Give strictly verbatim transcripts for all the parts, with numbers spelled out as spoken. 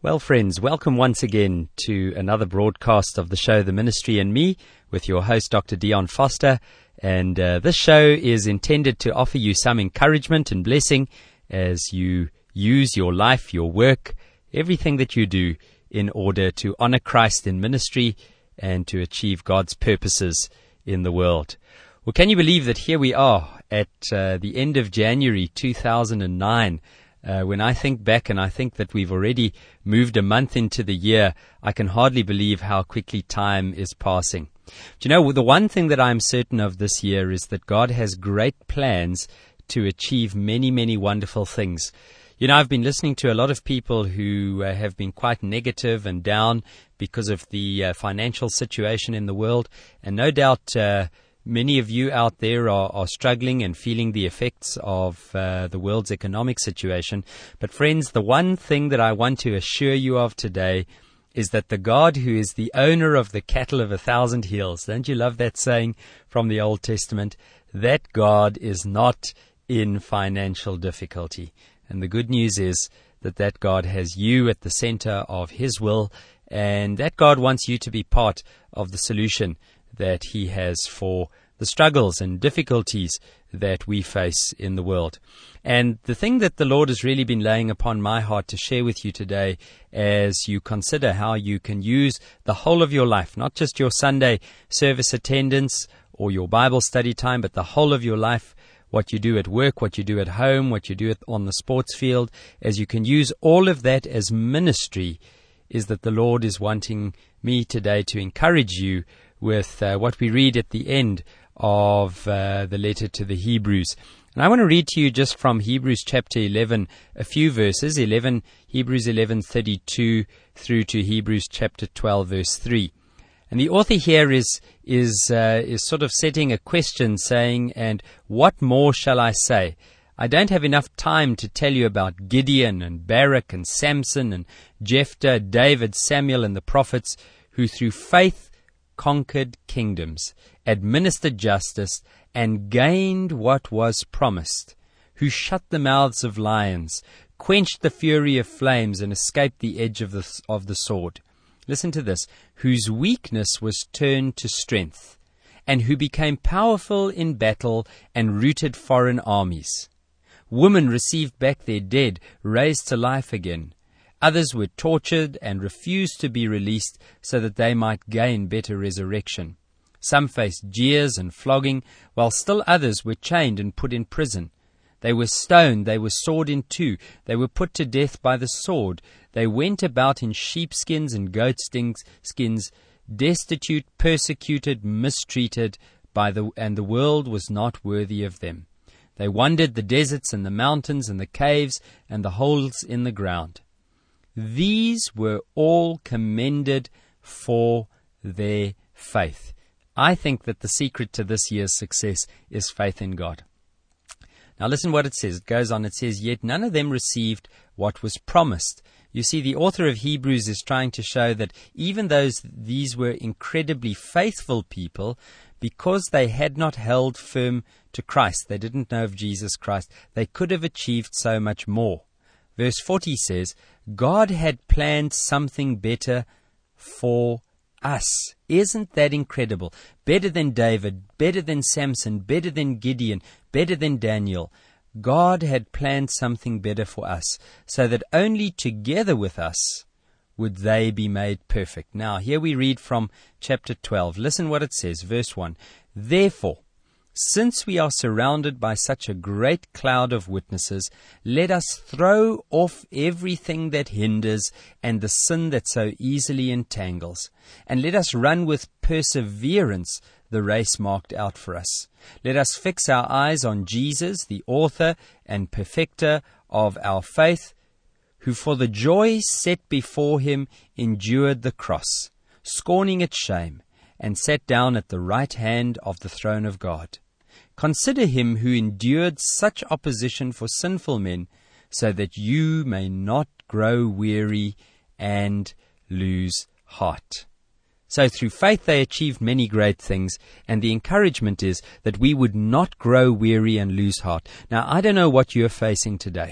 Well, friends, welcome once again to another broadcast of the show, The Ministry and Me, with your host, Doctor Dion Foster. And uh, this show is intended to offer you some encouragement and blessing as you use your life, your work, everything that you do in order to honor Christ in ministry and to achieve God's purposes in the world. Well, can you believe that here we are at uh, the end of January two thousand nine? Uh, when I think back and I think that we've already moved a month into the year, I can hardly believe how quickly time is passing. Do you know, the one thing that I'm certain of this year is that God has great plans to achieve many, many wonderful things. You know, I've been listening to a lot of people who uh, have been quite negative and down because of the uh, financial situation in the world, and no doubt uh, many of you out there are, are struggling and feeling the effects of uh, the world's economic situation. But friends, the one thing that I want to assure you of today is that the God who is the owner of the cattle of a thousand hills, don't you love that saying from the Old Testament? That God is not in financial difficulty. And the good news is that that God has you at the center of His will, and that God wants you to be part of the solution that He has for the struggles and difficulties that we face in the world. And the thing that the Lord has really been laying upon my heart to share with you today, as you consider how you can use the whole of your life, not just your Sunday service attendance or your Bible study time, but the whole of your life, what you do at work, what you do at home, what you do at, on the sports field, as you can use all of that as ministry, is that the Lord is wanting me today to encourage you with uh, what we read at the end of uh, the letter to the Hebrews. And I want to read to you just from Hebrews chapter eleven, a few verses, eleven Hebrews eleven thirty-two through to Hebrews chapter twelve, verse three. And the author here is is uh, is sort of setting a question, saying, "And what more shall I say? I don't have enough time to tell you about Gideon and Barak and Samson and Jephthah, David, Samuel, and the prophets, who through faith conquered kingdoms, administered justice, and gained what was promised, who shut the mouths of lions, quenched the fury of flames, and escaped the edge of the, of the sword." Listen to this. "Whose weakness was turned to strength, and who became powerful in battle and routed foreign armies. Women received back their dead, raised to life again. Others were tortured and refused to be released so that they might gain better resurrection. Some faced jeers and flogging, while still others were chained and put in prison. They were stoned, they were sawed in two, they were put to death by the sword. They went about in sheepskins and goat skins, destitute, persecuted, mistreated, by the and the world was not worthy of them. They wandered the deserts and the mountains and the caves and the holes in the ground. These were all commended for their faith." I think that the secret to this year's success is faith in God. Now listen what it says. It goes on. It says, "Yet none of them received what was promised." You see, the author of Hebrews is trying to show that even though these were incredibly faithful people, because they had not held firm to Christ, they didn't know of Jesus Christ, they could have achieved so much more. Verse forty says, God had planned something better for us. Isn't that incredible? Better than David, better than Samson, better than Gideon, better than Daniel. God had planned something better for us, so that only together with us would they be made perfect. Now, here we read from chapter twelve. Listen what it says, verse one. "Therefore, since we are surrounded by such a great cloud of witnesses, let us throw off everything that hinders and the sin that so easily entangles, and let us run with perseverance the race marked out for us. Let us fix our eyes on Jesus, the author and perfecter of our faith, who for the joy set before him endured the cross, scorning its shame, and sat down at the right hand of the throne of God. Consider him who endured such opposition for sinful men, so that you may not grow weary and lose heart." So through faith they achieved many great things, and the encouragement is that we would not grow weary and lose heart. Now, I don't know what you're facing today.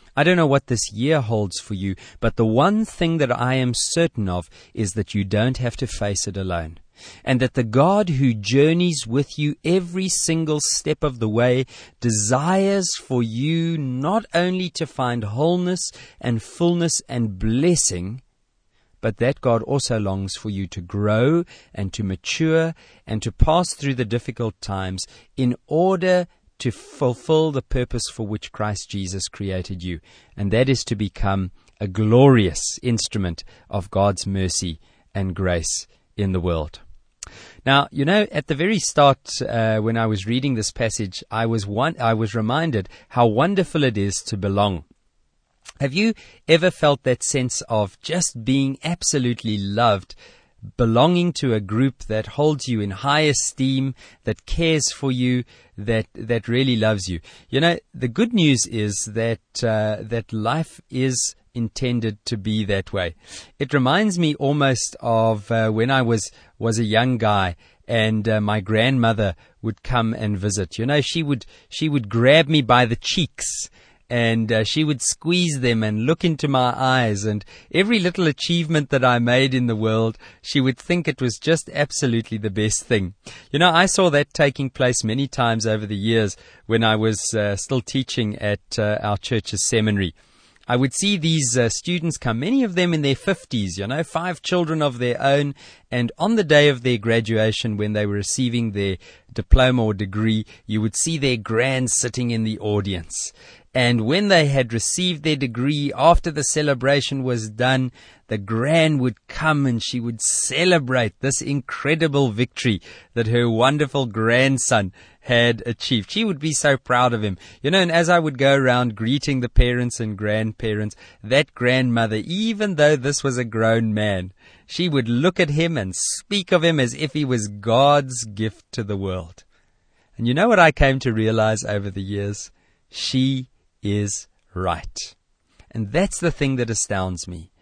I don't know what this year holds for you, but the one thing that I am certain of is that you don't have to face it alone. And that the God who journeys with you every single step of the way desires for you not only to find wholeness and fullness and blessing, but that God also longs for you to grow and to mature and to pass through the difficult times in order to fulfill the purpose for which Christ Jesus created you. And that is to become a glorious instrument of God's mercy and grace in the world. Now, you know, at the very start, uh, when I was reading this passage, I was one, I was reminded how wonderful it is to belong. Have you ever felt that sense of just being absolutely loved, belonging to a group that holds you in high esteem, that cares for you, that that really loves you? You know, the good news is that uh, that life is intended to be that way. It reminds me almost of uh, when I was was a young guy and uh, my grandmother would come and visit. You know, she would she would grab me by the cheeks and uh, she would squeeze them and look into my eyes, and every little achievement that I made in the world, she would think it was just absolutely the best thing. You know, I saw that taking place many times over the years when I was uh, still teaching at uh, our church's seminary. I would see these uh, students come, many of them in their fifties, you know, five children of their own. And on the day of their graduation, when they were receiving their diploma or degree, you would see their grands sitting in the audience. And when they had received their degree, after the celebration was done, the grand would come and she would celebrate this incredible victory that her wonderful grandson had achieved. She would be so proud of him. You know, and as I would go around greeting the parents and grandparents, that grandmother, even though this was a grown man, she would look at him and speak of him as if he was God's gift to the world. And you know what I came to realize over the years? She is right. And that's the thing that astounds me.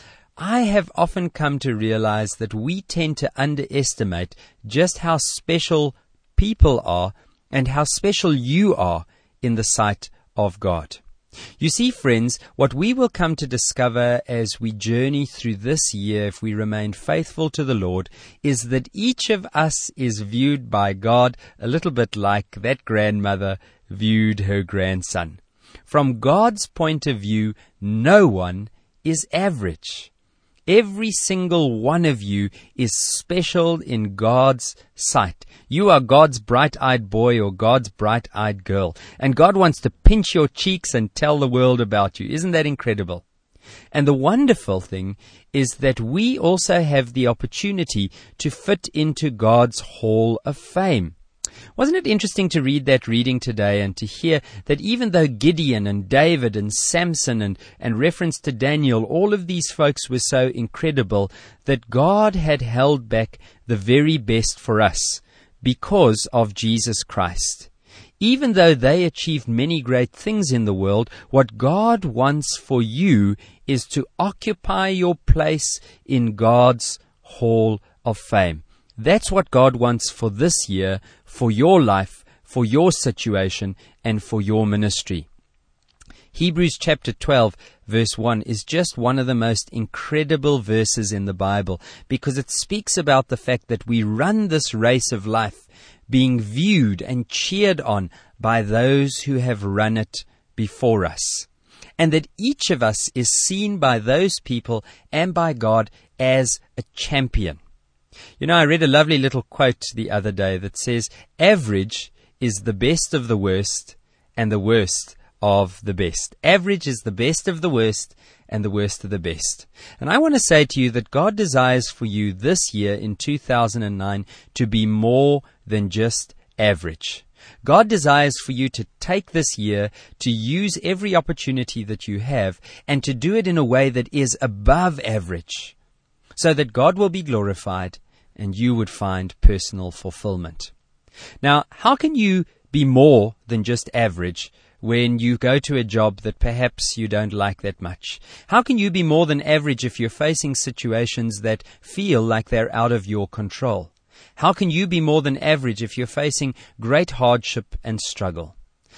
I have often come to realize that we tend to underestimate just how special people are and how special you are in the sight of God. You see, friends, what we will come to discover as we journey through this year, if we remain faithful to the Lord, is that each of us is viewed by God a little bit like that grandmother viewed her grandson. From God's point of view, no one is average. Every single one of you is special in God's sight. You are God's bright-eyed boy or God's bright-eyed girl. And God wants to pinch your cheeks and tell the world about you. Isn't that incredible? And the wonderful thing is that we also have the opportunity to fit into God's Hall of Fame. Wasn't it interesting to read that reading today and to hear that even though Gideon and David and Samson and, and reference to Daniel, all of these folks were so incredible, that God had held back the very best for us because of Jesus Christ. Even though they achieved many great things in the world, what God wants for you is to occupy your place in God's Hall of Fame. That's what God wants for this year, for your life, for your situation, and for your ministry. Hebrews chapter twelve, verse one is just one of the most incredible verses in the Bible, because it speaks about the fact that we run this race of life being viewed and cheered on by those who have run it before us. And that each of us is seen by those people and by God as a champion. You know, I read a lovely little quote the other day that says, average is the best of the worst and the worst of the best. Average is the best of the worst and the worst of the best. And I want to say to you that God desires for you this year in two thousand nine to be more than just average. God desires for you to take this year to use every opportunity that you have and to do it in a way that is above average, so that God will be glorified and you would find personal fulfillment. Now, how can you be more than just average when you go to a job that perhaps you don't like that much? How can you be more than average if you're facing situations that feel like they're out of your control? How can you be more than average if you're facing great hardship and struggle?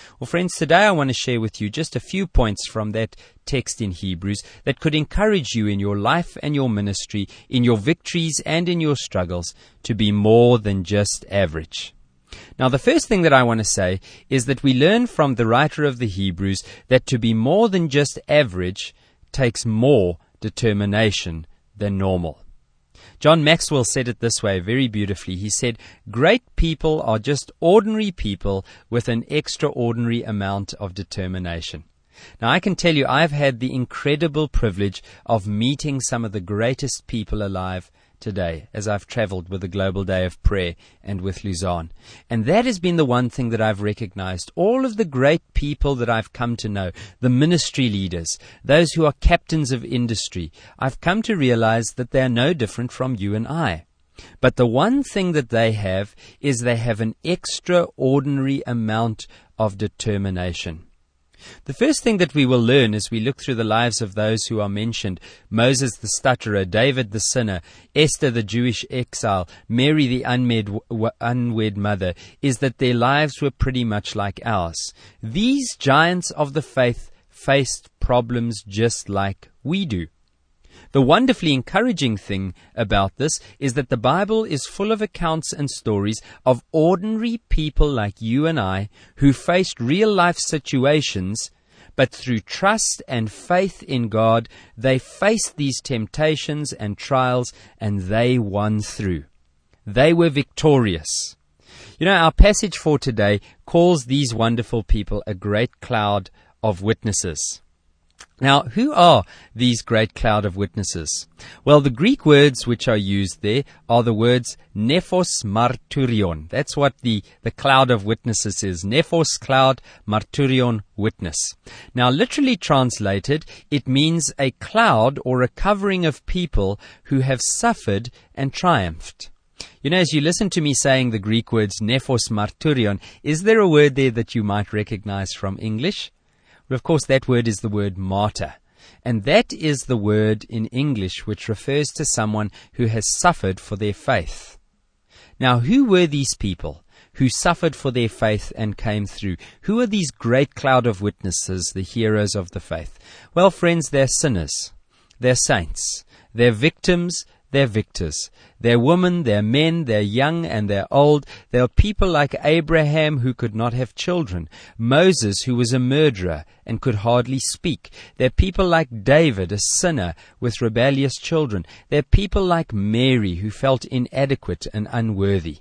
Well, friends, today I want to share with you just a few points from that text in Hebrews that could encourage you in your life and your ministry, in your victories and in your struggles, to be more than just average. Now, the first thing that I want to say is that we learn from the writer of the Hebrews that to be more than just average takes more determination than normal. John Maxwell said it this way very beautifully. He said, "Great people are just ordinary people with an extraordinary amount of determination." Now, I can tell you I've had the incredible privilege of meeting some of the greatest people alive today as I've traveled with the Global Day of Prayer and with Luzon. And that has been the one thing that I've recognized. All of the great people that I've come to know, the ministry leaders, those who are captains of industry, I've come to realize that they are no different from you and I. But the one thing that they have is they have an extraordinary amount of determination. The first thing that we will learn as we look through the lives of those who are mentioned, Moses the stutterer, David the sinner, Esther the Jewish exile, Mary the unwed, unwed mother, is that their lives were pretty much like ours. These giants of the faith faced problems just like we do. The wonderfully encouraging thing about this is that the Bible is full of accounts and stories of ordinary people like you and I who faced real-life situations, but through trust and faith in God, they faced these temptations and trials and they won through. They were victorious. You know, our passage for today calls these wonderful people a great cloud of witnesses. Now, who are these great cloud of witnesses? Well, the Greek words which are used there are the words nephos marturion. That's what the, the cloud of witnesses is. Nephos, cloud, marturion, witness. Now, literally translated, it means a cloud or a covering of people who have suffered and triumphed. You know, as you listen to me saying the Greek words nephos marturion, is there a word there that you might recognize from English? Well, of course, that word is the word martyr. And that is the word in English which refers to someone who has suffered for their faith. Now, who were these people who suffered for their faith and came through? Who are these great cloud of witnesses, the heroes of the faith? Well, friends, they're sinners. They're saints. They're victims. They're victors. They're women, they're men, they're young and they're old. They are people like Abraham who could not have children. Moses, who was a murderer and could hardly speak. They're people like David, a sinner with rebellious children. They're people like Mary who felt inadequate and unworthy.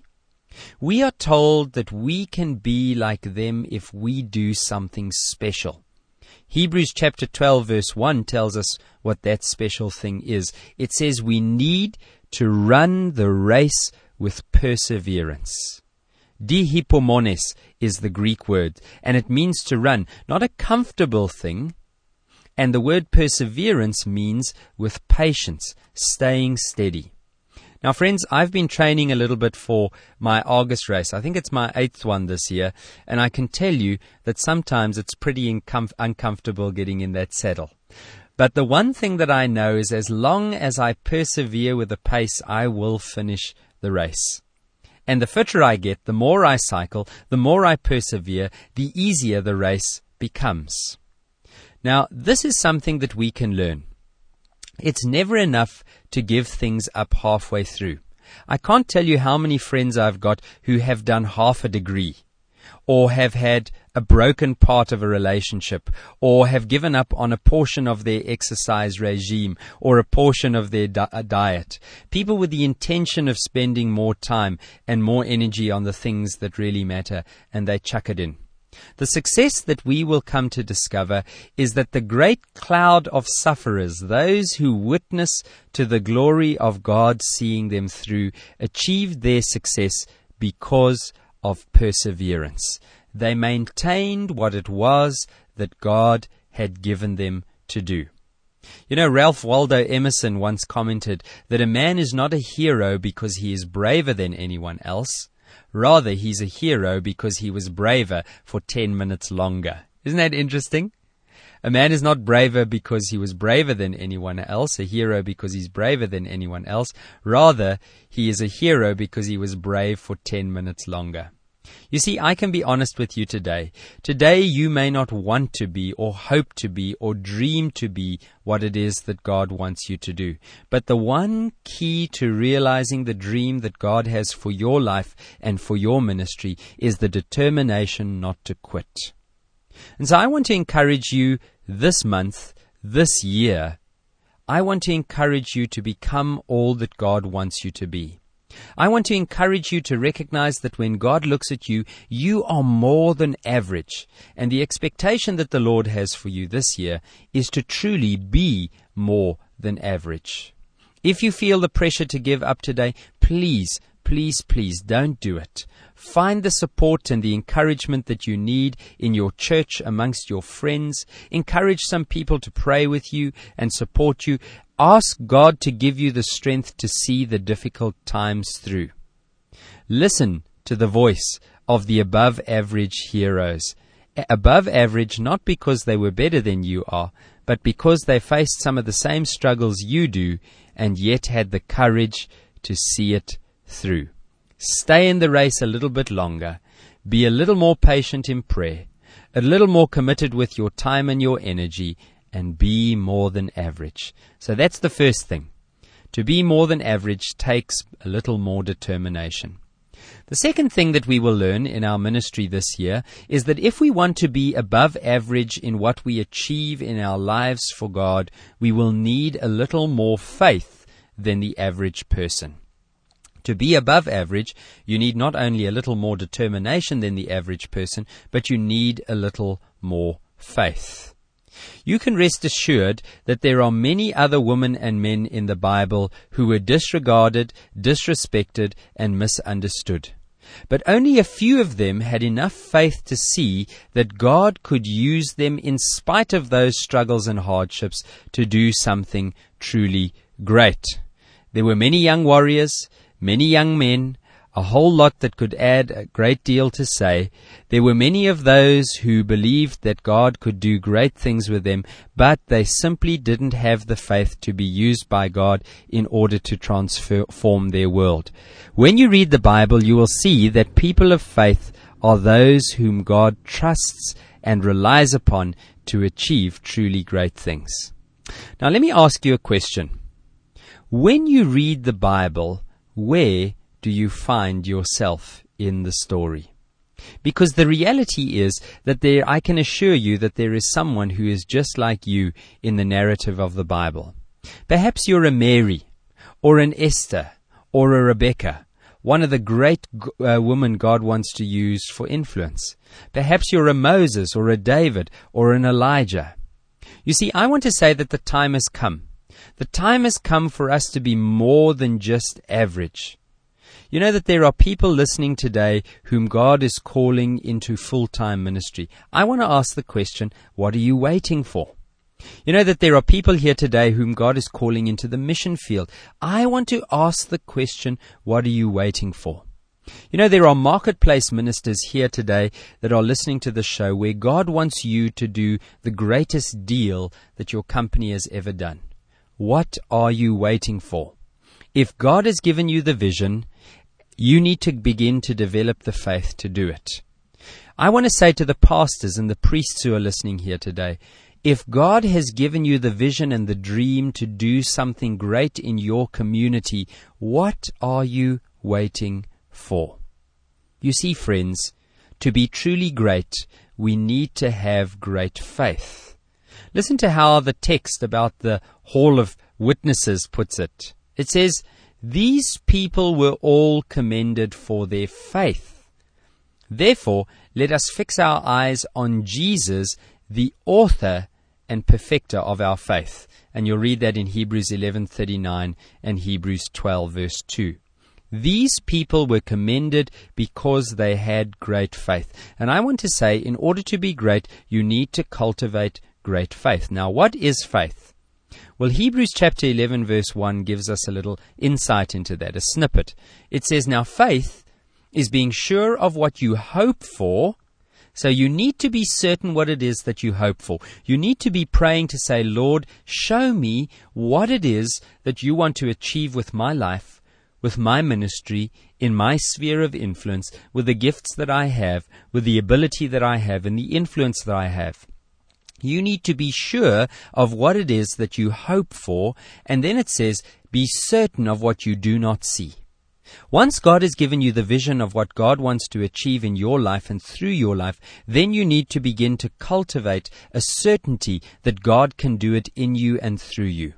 We are told that we can be like them if we do something special. Hebrews chapter twelve verse one tells us what that special thing is. It says we need to run the race with perseverance. Dihipomones is the Greek word, and it means to run, not a comfortable thing. And the word perseverance means with patience, staying steady. Now, friends, I've been training a little bit for my August race. I think it's my eighth one this year, and I can tell you that sometimes it's pretty uncom- uncomfortable getting in that saddle. But the one thing that I know is as long as I persevere with the pace, I will finish the race. And the fitter I get, the more I cycle, the more I persevere, the easier the race becomes. Now, this is something that we can learn. It's never enough to give things up halfway through. I can't tell you how many friends I've got who have done half a degree, or have had a broken part of a relationship, or have given up on a portion of their exercise regime, or a portion of their di- diet. People with the intention of spending more time and more energy on the things that really matter, and they chuck it in. The success that we will come to discover is that the great cloud of sufferers, those who witness to the glory of God seeing them through, achieved their success because of perseverance. They maintained what it was that God had given them to do. You know, Ralph Waldo Emerson once commented that a man is not a hero because he is braver than anyone else. Rather, he's a hero because he was braver for ten minutes longer. Isn't that interesting? A man is not braver because he was braver than anyone else, a hero because he's braver than anyone else. Rather, he is a hero because he was brave for ten minutes longer. You see, I can be honest with you today. Today you may not want to be or hope to be or dream to be what it is that God wants you to do. But the one key to realizing the dream that God has for your life and for your ministry is the determination not to quit. And so I want to encourage you this month, this year, I want to encourage you to become all that God wants you to be. I want to encourage you to recognize that when God looks at you, you are more than average. And the expectation that the Lord has for you this year is to truly be more than average. If you feel the pressure to give up today, please, please, please don't do it. Find the support and the encouragement that you need in your church amongst your friends. Encourage some people to pray with you and support you. Ask God to give you the strength to see the difficult times through. Listen to the voice of the above average heroes. Above average not because they were better than you are, but because they faced some of the same struggles you do and yet had the courage to see it through. Stay in the race a little bit longer. Be a little more patient in prayer, a little more committed with your time and your energy, and be more than average. So that's the first thing. To be more than average takes a little more determination. The second thing that we will learn in our ministry this year is that if we want to be above average in what we achieve in our lives for God, we will need a little more faith than the average person. To be above average, you need not only a little more determination than the average person, but you need a little more faith. You can rest assured that there are many other women and men in the Bible who were disregarded, disrespected, and misunderstood. But only a few of them had enough faith to see that God could use them in spite of those struggles and hardships to do something truly great. There were many young warriors, many young men, a whole lot that could add a great deal to say. There were many of those who believed that God could do great things with them, but they simply didn't have the faith to be used by God in order to transform their world. When you read the Bible, you will see that people of faith are those whom God trusts and relies upon to achieve truly great things. Now let me ask you a question. When you read the Bible, where do you find yourself in the story? Because the reality is that there, I can assure you that there is someone who is just like you in the narrative of the Bible. Perhaps you're a Mary, or an Esther, or a Rebecca, one of the great uh, women God wants to use for influence. Perhaps you're a Moses, or a David, or an Elijah. You see, I want to say that the time has come. The time has come for us to be more than just average. You know that there are people listening today whom God is calling into full-time ministry. I want to ask the question, what are you waiting for? You know that there are people here today whom God is calling into the mission field. I want to ask the question, what are you waiting for? You know, there are marketplace ministers here today that are listening to the show where God wants you to do the greatest deal that your company has ever done. What are you waiting for? If God has given you the vision, you need to begin to develop the faith to do it. I want to say to the pastors and the priests who are listening here today, if God has given you the vision and the dream to do something great in your community, what are you waiting for? You see, friends, to be truly great, we need to have great faith. Listen to how the text about the Hall of Witnesses puts it. It says, these people were all commended for their faith. Therefore, let us fix our eyes on Jesus, the author and perfecter of our faith. And you'll read that in Hebrews eleven thirty-nine and Hebrews twelve verse two. These people were commended because they had great faith. And I want to say, in order to be great, you need to cultivate great faith. Now, what is faith? Well, Hebrews chapter eleven verse one gives us a little insight into that, a snippet. It says, now faith is being sure of what you hope for. So you need to be certain what it is that you hope for. You need to be praying to say, Lord, show me what it is that you want to achieve with my life. with my ministry, in my sphere of influence, with the gifts that I have, with the ability that I have, and the influence that I have. You need to be sure of what it is that you hope for, and then it says, be certain of what you do not see. Once God has given you the vision of what God wants to achieve in your life and through your life, then you need to begin to cultivate a certainty that God can do it in you and through you.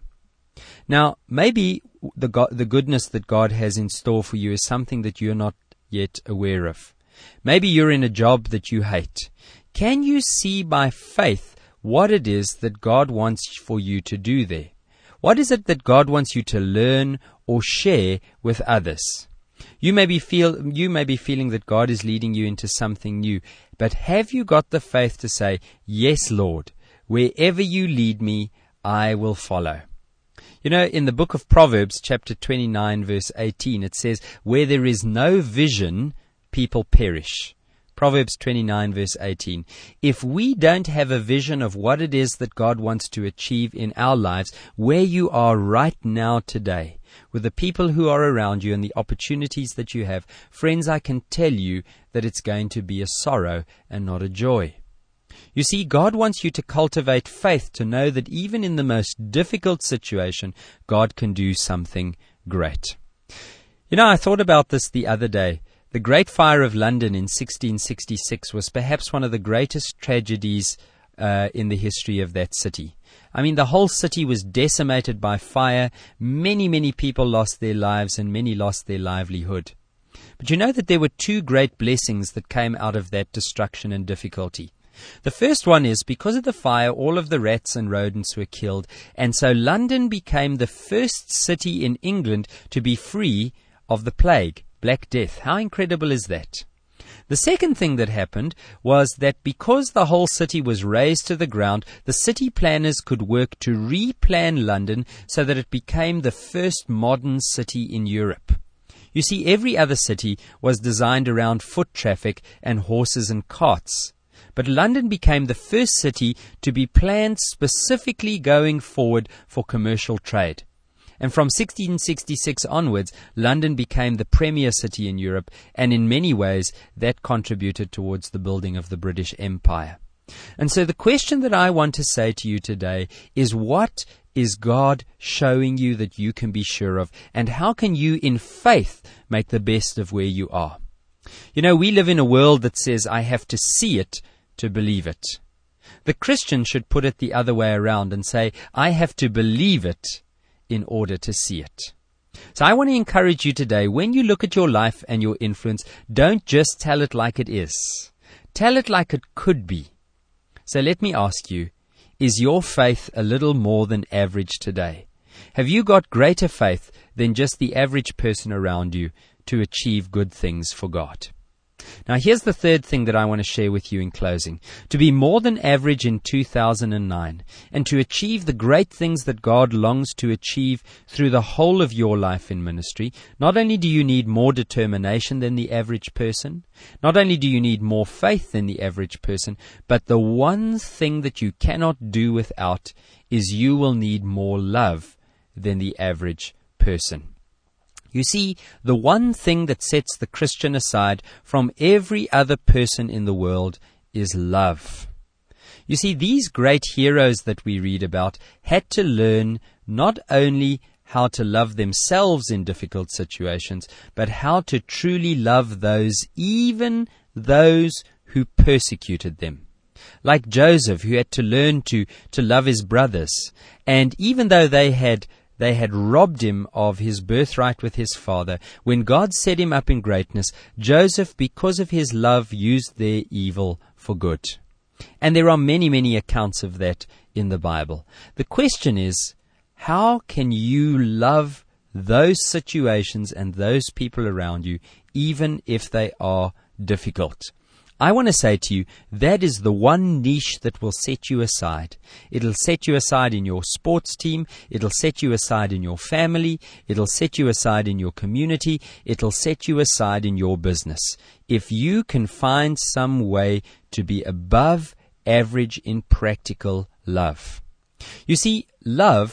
Now, maybe the God, the goodness that God has in store for you is something that you're not yet aware of. Maybe you're in a job that you hate. Can you see by faith what it is that God wants for you to do there? What is it that God wants you to learn or share with others? You may be feel you may be feeling that God is leading you into something new, but have you got the faith to say, yes, Lord, wherever you lead me, I will follow? You know, in the book of Proverbs, chapter twenty-nine, verse eighteen, it says, where there is no vision, people perish. Proverbs twenty-nine, verse eighteen. If we don't have a vision of what it is that God wants to achieve in our lives, where you are right now today, with the people who are around you and the opportunities that you have, friends, I can tell you that it's going to be a sorrow and not a joy. You see, God wants you to cultivate faith to know that even in the most difficult situation, God can do something great. You know, I thought about this the other day. The Great Fire of London in sixteen sixty-six was perhaps one of the greatest tragedies uh, in the history of that city. I mean, the whole city was decimated by fire. Many, many people lost their lives and many lost their livelihood. But you know that there were two great blessings that came out of that destruction and difficulty. The first one is, because of the fire, all of the rats and rodents were killed, and so London became the first city in England to be free of the plague. Black Death. How incredible is that? The second thing that happened was that because the whole city was razed to the ground, the city planners could work to replan London so that it became the first modern city in Europe. You see, every other city was designed around foot traffic and horses and carts. But London became the first city to be planned specifically going forward for commercial trade. And from sixteen sixty-six onwards, London became the premier city in Europe, and in many ways that contributed towards the building of the British Empire. And so the question that I want to say to you today is, what is God showing you that you can be sure of, and how can you in faith make the best of where you are? You know, we live in a world that says, I have to see it to believe it. The Christian should put it the other way around and say, I have to believe it in order to see it. So I want to encourage you today, when you look at your life and your influence, don't just tell it like it is. Tell it like it could be. So let me ask you, is your faith a little more than average today? Have you got greater faith than just the average person around you to achieve good things for God? Now, here's the third thing that I want to share with you in closing. To be more than average in two thousand nine and to achieve the great things that God longs to achieve through the whole of your life in ministry, not only do you need more determination than the average person, not only do you need more faith than the average person, but the one thing that you cannot do without is you will need more love than the average person. You see, the one thing that sets the Christian aside from every other person in the world is love. You see, these great heroes that we read about had to learn not only how to love themselves in difficult situations, but how to truly love those, even those who persecuted them. Like Joseph, who had to learn to, to love his brothers. And even though they had They had robbed him of his birthright with his father, when God set him up in greatness, Joseph, because of his love, used their evil for good. And there are many, many accounts of that in the Bible. The question is, how can you love those situations and those people around you, even if they are difficult? I want to say to you, that is the one niche that will set you aside. It'll set you aside in your sports team. It'll set you aside in your family. It'll set you aside in your community. It'll set you aside in your business. If you can find some way to be above average in practical love. You see, love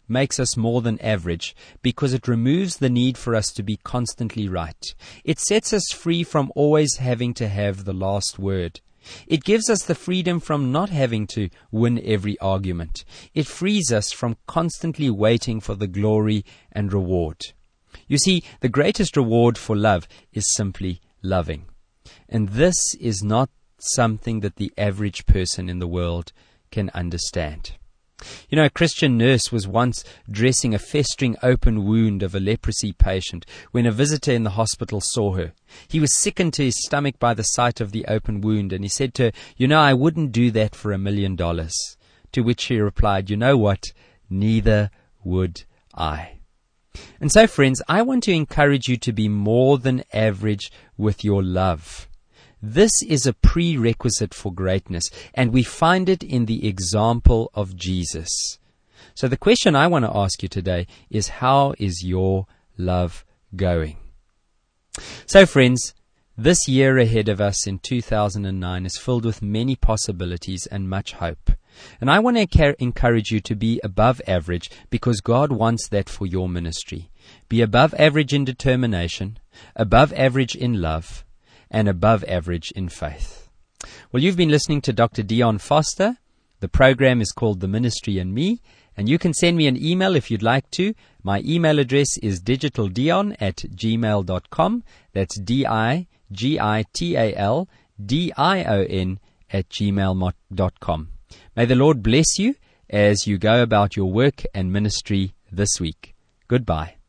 makes us more than average because it removes the need for us to be constantly right. It sets us free from always having to have the last word. It gives us the freedom from not having to win every argument. It frees us from constantly waiting for the glory and reward. You see, the greatest reward for love is simply loving. And this is not something that the average person in the world can understand. You know, a Christian nurse was once dressing a festering open wound of a leprosy patient when a visitor in the hospital saw her. He was sickened to his stomach by the sight of the open wound, and he said to her, "You know, I wouldn't do that for a million dollars." To which she replied, "You know what? Neither would I." And so, friends, I want to encourage you to be more than average with your love. This is a prerequisite for greatness, and we find it in the example of Jesus. So the question I want to ask you today is, how is your love going? So friends, this year ahead of us in two thousand nine is filled with many possibilities and much hope. And I want to encourage you to be above average, because God wants that for your ministry. Be above average in determination, above average in love, and above average in faith. Well, you've been listening to Doctor Dion Foster. The program is called The Ministry and Me, and you can send me an email if you'd like to. My email address is digitaldion at gmail dot com. That's D I G I T A L D I O N at gmail dot com. May the Lord bless you as you go about your work and ministry this week. Goodbye.